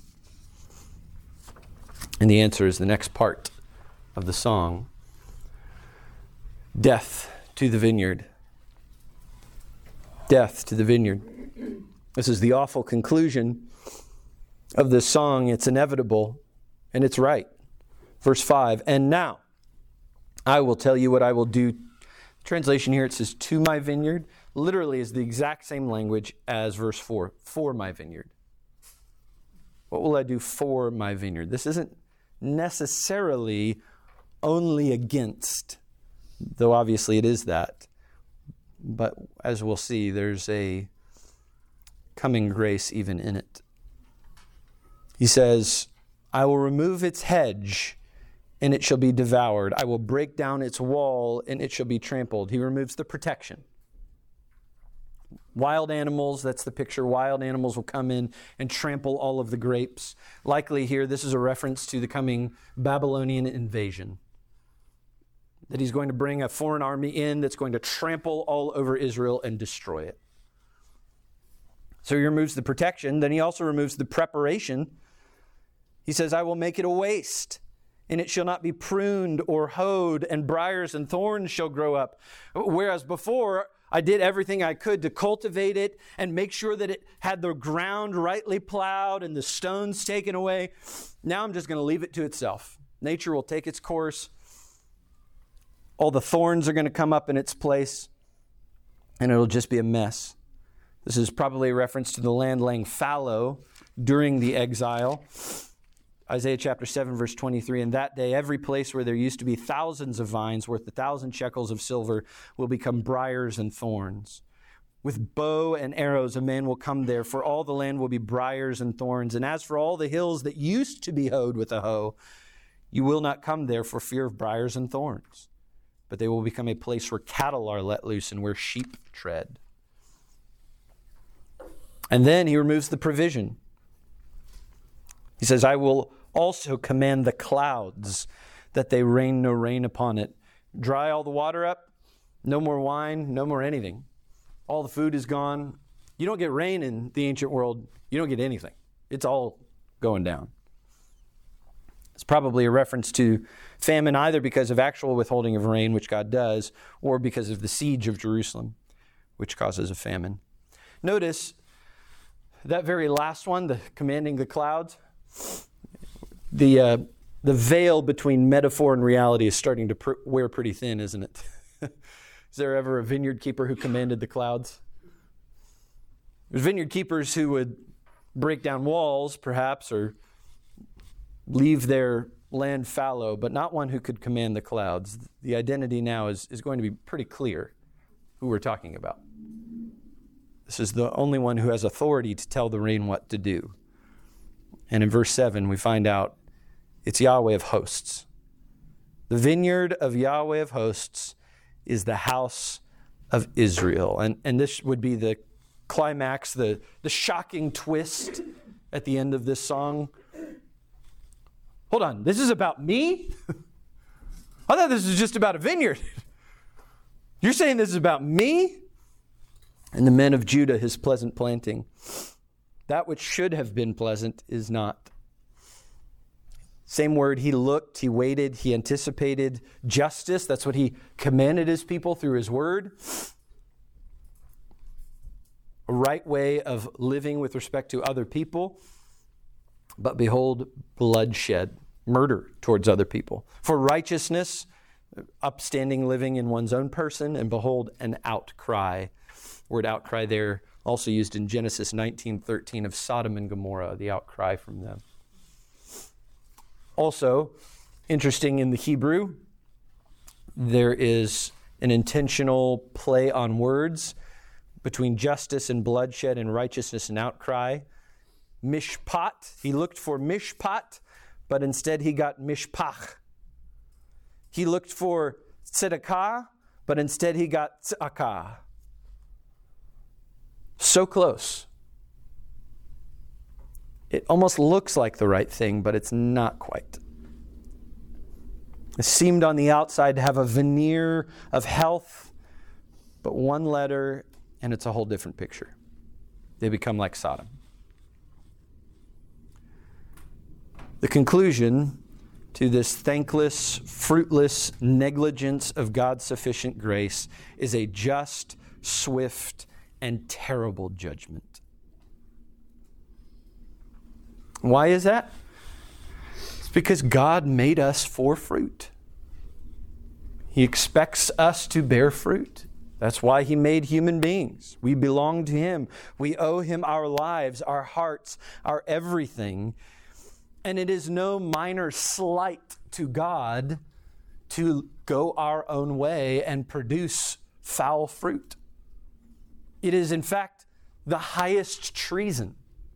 And the answer is the next part of the song. Death to the vineyard. Death to the vineyard. This is the awful conclusion of this song. It's inevitable and it's right. Verse five, and now I will tell you what I will do. Translation here, it says to my vineyard. Literally is the exact same language as verse four, for my vineyard. What will I do for my vineyard? This isn't necessarily only against, though obviously it is that. But as we'll see, there's a coming grace even in it. He says, I will remove its hedge, and it shall be devoured. I will break down its wall, and it shall be trampled. He removes the protection. Wild animals, that's the picture. Wild animals will come in and trample all of the grapes. Likely here, this is a reference to the coming Babylonian invasion. That he's going to bring a foreign army in that's going to trample all over Israel and destroy it. So he removes the protection. Then he also removes the preparation. He says, I will make it a waste, and it shall not be pruned or hoed, and briars and thorns shall grow up. Whereas before, I did everything I could to cultivate it and make sure that it had the ground rightly plowed and the stones taken away. Now I'm just going to leave it to itself. Nature will take its course. All the thorns are going to come up in its place, and it'll just be a mess. This is probably a reference to the land laying fallow during the exile. Isaiah chapter seven, verse twenty-three, in that day, every place where there used to be thousands of vines worth a thousand shekels of silver will become briars and thorns. With bow and arrows, a man will come there, for all the land will be briars and thorns. And as for all the hills that used to be hoed with a hoe, you will not come there for fear of briars and thorns. But they will become a place where cattle are let loose and where sheep tread. And then he removes the provision. He says, I will also command the clouds that they rain no rain upon it. Dry all the water up, no more wine, no more anything. All the food is gone. You don't get rain in the ancient world. You don't get anything. It's all going down. It's probably a reference to famine either because of actual withholding of rain, which God does, or because of the siege of Jerusalem, which causes a famine. Notice that very last one, the commanding the clouds, the uh, the veil between metaphor and reality is starting to pr- wear pretty thin, isn't it? Is there ever a vineyard keeper who commanded the clouds? There's vineyard keepers who would break down walls, perhaps, or leave their land fallow, but not one who could command the clouds. The identity now is, is going to be pretty clear who we're talking about. This is the only one who has authority to tell the rain what to do. And in verse seven, we find out it's Yahweh of hosts. The vineyard of Yahweh of hosts is the house of Israel. And, and this would be the climax, the, the shocking twist at the end of this song. Hold on, this is about me? I thought this was just about a vineyard. You're saying this is about me? And the men of Judah, his pleasant planting. That which should have been pleasant is not. Same word, he looked, he waited, he anticipated justice. That's what he commanded his people through his word. A right way of living with respect to other people. But behold, bloodshed, murder towards other people. For righteousness, upstanding living in one's own person, and behold, an outcry. Word outcry there, also used in Genesis nineteen thirteen of Sodom and Gomorrah, the outcry from them. Also, interesting in the Hebrew, there is an intentional play on words between justice and bloodshed and righteousness and outcry. Mishpat, he looked for mishpat, but instead he got mishpach. He looked for tzedakah, but instead he got tzedakah. So close. It almost looks like the right thing, but it's not quite. It seemed on the outside to have a veneer of health, but one letter, and it's a whole different picture. They become like Sodom. The conclusion to this thankless, fruitless negligence of God's sufficient grace is a just, swift, and terrible judgment. Why is that? It's because God made us for fruit. He expects us to bear fruit. That's why he made human beings. We belong to him. We owe him our lives, our hearts, our everything. And it is no minor slight to God to go our own way and produce foul fruit. It is, in fact, the highest treason.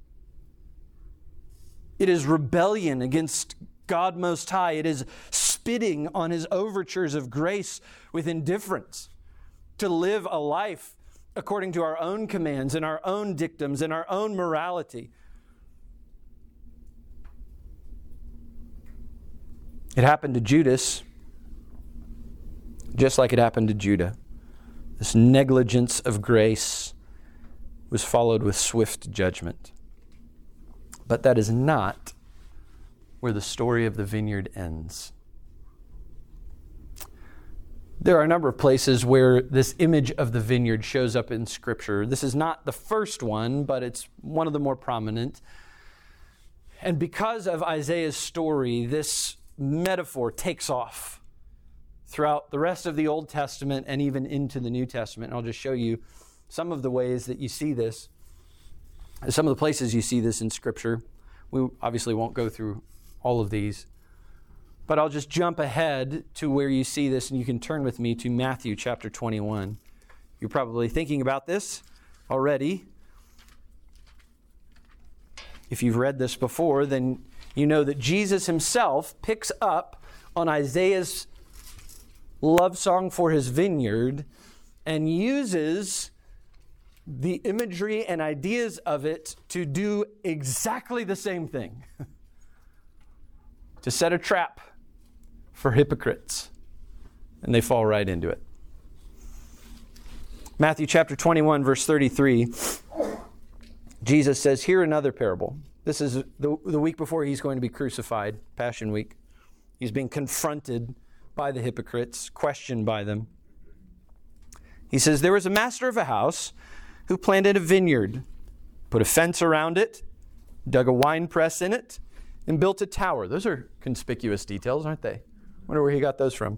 It is rebellion against God Most High. It is spitting on his overtures of grace with indifference. To live a life according to our own commands and our own dictums and our own morality. It happened to Judas, just like it happened to Judah. This negligence of grace was followed with swift judgment. But that is not where the story of the vineyard ends. There are a number of places where this image of the vineyard shows up in Scripture. This is not the first one, but it's one of the more prominent. And because of Isaiah's story, this metaphor takes off throughout the rest of the Old Testament and even into the New Testament. And I'll just show you some of the ways that you see this. Some of the places you see this in Scripture. We obviously won't go through all of these. But I'll just jump ahead to where you see this, and you can turn with me to Matthew chapter twenty-one. You're probably thinking about this already. If you've read this before, then you know that Jesus himself picks up on Isaiah's love song for his vineyard and uses the imagery and ideas of it to do exactly the same thing. To set a trap for hypocrites. And they fall right into it. Matthew chapter twenty-one, verse thirty-three. Jesus says, "Hear another parable." This is the, the week before he's going to be crucified, Passion Week. He's being confronted by the hypocrites, questioned by them. He says, "There was a master of a house who planted a vineyard, put a fence around it, dug a wine press in it, and built a tower. Those are conspicuous details, aren't they? Wonder where he got those from.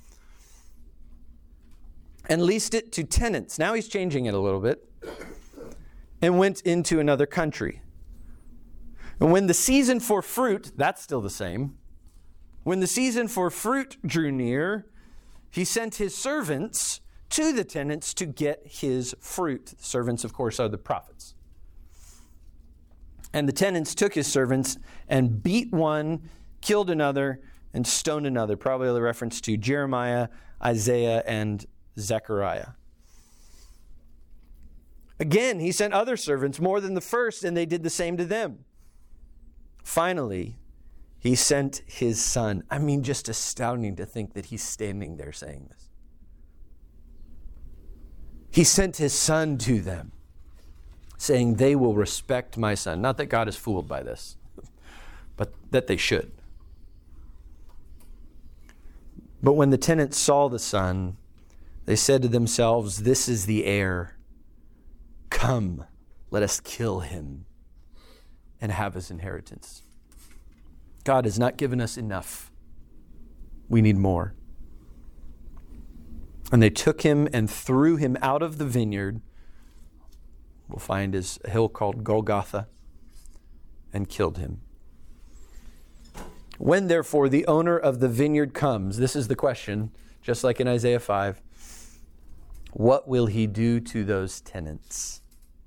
And leased it to tenants. Now he's changing it a little bit. And went into another country. And when the season for fruit, that's still the same. When the season for fruit drew near, he sent his servants to the tenants to get his fruit. The servants, of course, are the prophets. And the tenants took his servants and beat one, killed another, and stoned another. Probably a reference to Jeremiah, Isaiah, and Zechariah. Again, he sent other servants, more than the first, and they did the same to them. Finally, he sent his son. I mean, just astounding to think that he's standing there saying this. He sent his son to them, saying they will respect my son. Not that God is fooled by this, but that they should. But when the tenants saw the son, they said to themselves, this is the heir. Come, let us kill him and have his inheritance. God has not given us enough. We need more. And they took him and threw him out of the vineyard. We'll find is a hill called Golgotha, and killed him. When therefore the owner of the vineyard comes, this is the question, just like in Isaiah five, what will he do to those tenants?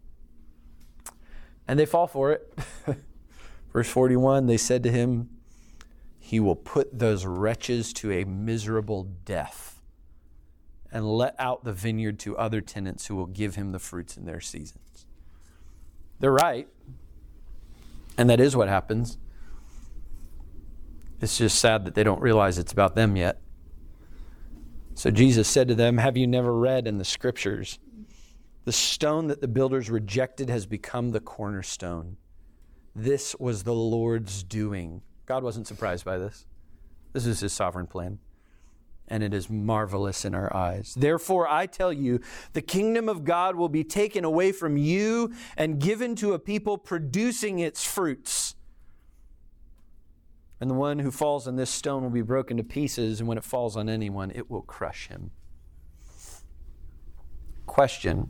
And they fall for it. Verse forty-one, they said to him, he will put those wretches to a miserable death and let out the vineyard to other tenants who will give him the fruits in their seasons. They're right. And that is what happens. It's just sad that they don't realize it's about them yet. So Jesus said to them, have you never read in the scriptures, the stone that the builders rejected has become the cornerstone. This was the Lord's doing. God wasn't surprised by this. This is his sovereign plan. And it is marvelous in our eyes. Therefore, I tell you, the kingdom of God will be taken away from you and given to a people producing its fruits. And the one who falls on this stone will be broken to pieces, and when it falls on anyone, it will crush him. Question.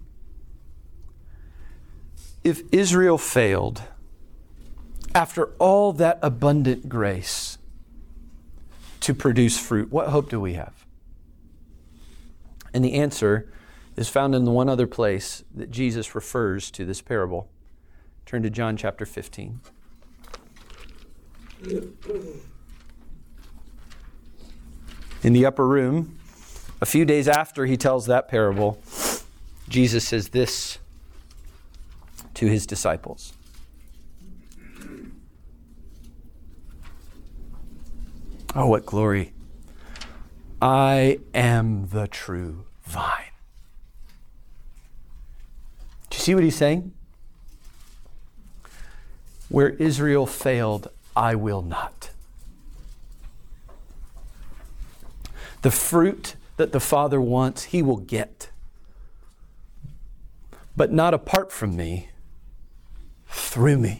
If Israel failed, after all that abundant grace, to produce fruit, what hope do we have? And the answer is found in the one other place that Jesus refers to this parable. Turn to John chapter fifteen. In the upper room, a few days after he tells that parable, Jesus says this to his disciples. Oh, what glory. I am the true vine. Do you see what he's saying? Where Israel failed, I will not. The fruit that the Father wants, he will get. But not apart from me, through me.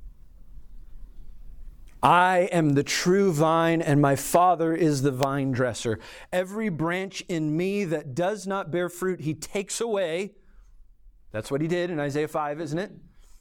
I am the true vine, and my Father is the vine dresser. Every branch in me that does not bear fruit, he takes away. That's what he did in Isaiah five, isn't it?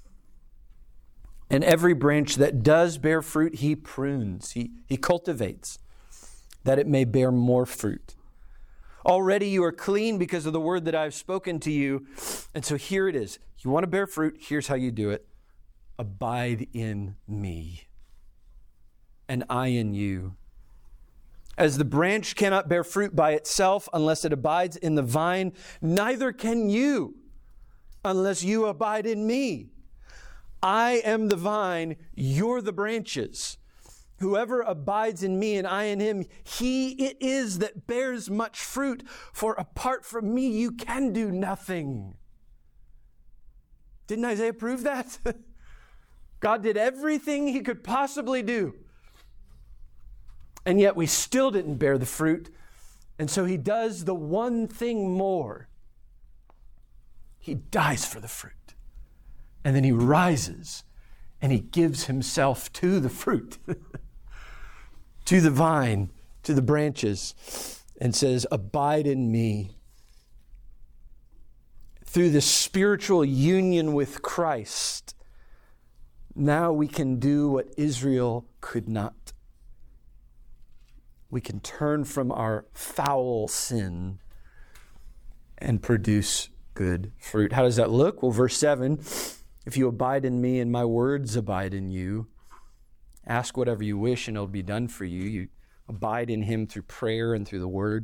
And every branch that does bear fruit, he prunes, he, he cultivates, that it may bear more fruit. Already you are clean because of the word that I've spoken to you. And so here it is. You want to bear fruit, here's how you do it. Abide in me, and I in you. As the branch cannot bear fruit by itself unless it abides in the vine, neither can you unless you abide in me. I am the vine, you're the branches. Whoever abides in me and I in him, he it is that bears much fruit, for apart from me you can do nothing. Didn't Isaiah prove that? God did everything he could possibly do. And yet we still didn't bear the fruit. And so he does the one thing more. He dies for the fruit. And then he rises and he gives himself to the fruit, to the vine, to the branches, and says, abide in me. Through this spiritual union with Christ, now we can do what Israel could not. We can turn from our foul sin and produce good fruit. How does that look? Well, verse seven, if you abide in me and my words abide in you, ask whatever you wish and it'll be done for you. You abide in him through prayer and through the word.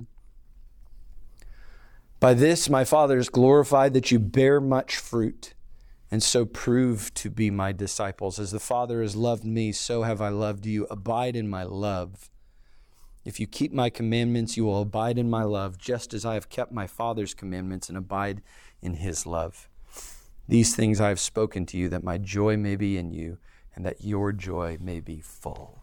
By this my Father is glorified, that you bear much fruit, and so prove to be my disciples. As the Father has loved me, so have I loved you. Abide in my love. If you keep my commandments, you will abide in my love, just as I have kept my Father's commandments and abide in his love. These things I have spoken to you, that my joy may be in you, and that your joy may be full.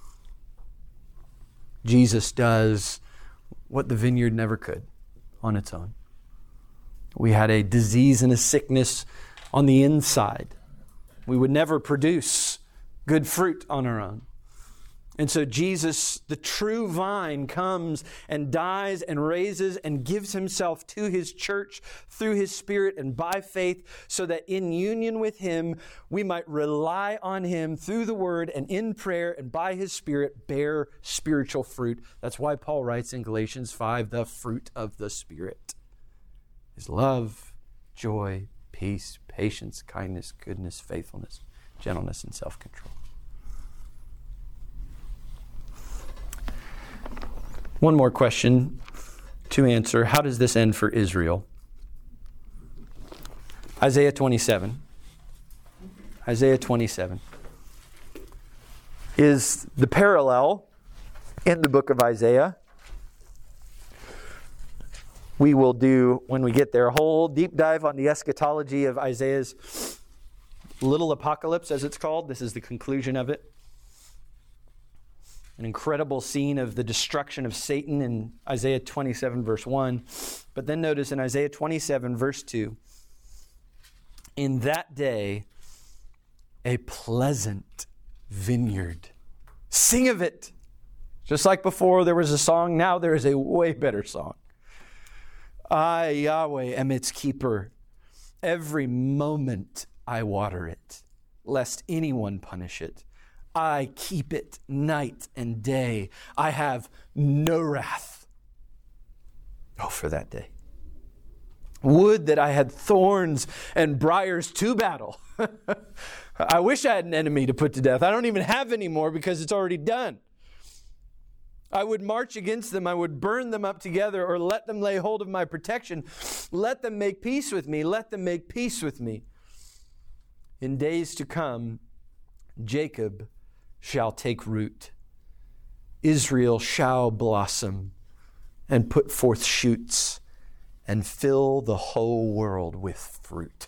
Jesus does what the vineyard never could on its own. We had a disease and a sickness on the inside. We would never produce good fruit on our own. And so Jesus, the true vine, comes and dies and raises and gives himself to his church through his Spirit and by faith, so that in union with him, we might rely on him through the word and in prayer and by his Spirit bear spiritual fruit. That's why Paul writes in Galatians five, the fruit of the Spirit is love, joy, peace, patience, kindness, goodness, faithfulness, gentleness, and self-control. One more question to answer. How does this end for Israel? Isaiah twenty-seven. Isaiah twenty-seven is the parallel in the book of Isaiah. We will do, when we get there, a whole deep dive on the eschatology of Isaiah's little apocalypse, as it's called. This is the conclusion of it. An incredible scene of the destruction of Satan in Isaiah twenty-seven, verse one. But then notice in Isaiah twenty-seven, verse two, in that day, a pleasant vineyard. Sing of it. Just like before there was a song, now there is a way better song. I, Yahweh, am its keeper. Every moment I water it, lest anyone punish it. I keep it night and day. I have no wrath. Oh, for that day. Would that I had thorns and briars to battle. I wish I had an enemy to put to death. I don't even have any more because it's already done. I would march against them. I would burn them up together, or let them lay hold of my protection. Let them make peace with me. Let them make peace with me. In days to come, Jacob shall take root. Israel shall blossom and put forth shoots and fill the whole world with fruit.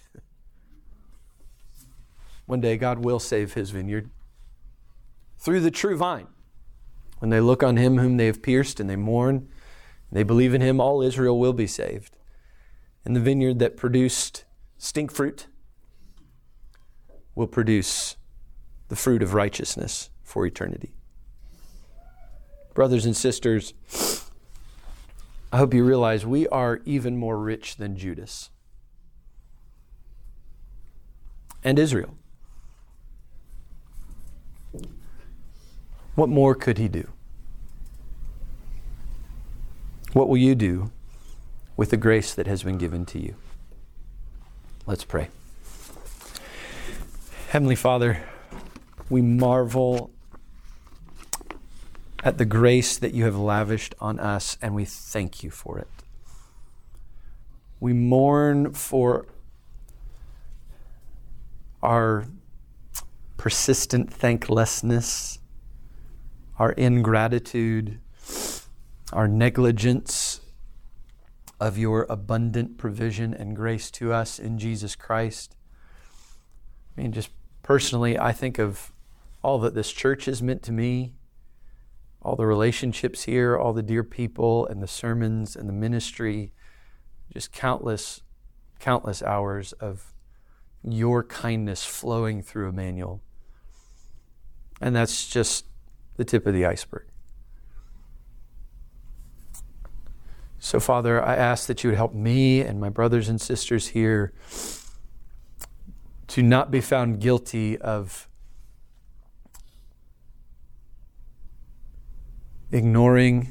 One day God will save his vineyard through the true vine. When they look on him whom they have pierced and they mourn, and they believe in him, all Israel will be saved. And the vineyard that produced stink fruit will produce the fruit of righteousness for eternity. Brothers and sisters, I hope you realize we are even more rich than Judas and Israel. What more could he do? What will you do with the grace that has been given to you? Let's pray. Heavenly Father, we marvel at the grace that you have lavished on us, and we thank you for it. We mourn for our persistent thanklessness, our ingratitude, our negligence of your abundant provision and grace to us in Jesus Christ. I mean, just personally, I think of all that this church has meant to me, all the relationships here, all the dear people and the sermons and the ministry, just countless, countless hours of your kindness flowing through Emmanuel. And that's just the tip of the iceberg. So, Father, I ask that you would help me and my brothers and sisters here to not be found guilty of ignoring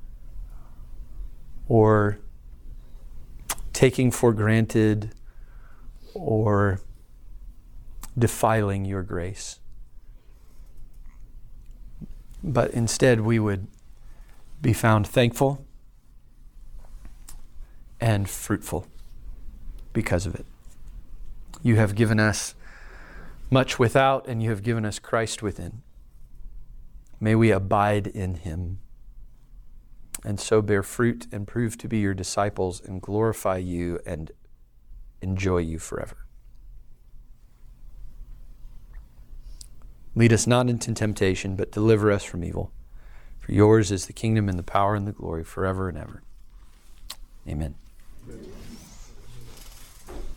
or taking for granted or defiling your grace. But instead, we would be found thankful and fruitful because of it. You have given us much without, and you have given us Christ within. May we abide in him, and so bear fruit and prove to be your disciples and glorify you and enjoy you forever. Lead us not into temptation, but deliver us from evil. For yours is the kingdom and the power and the glory forever and ever. Amen.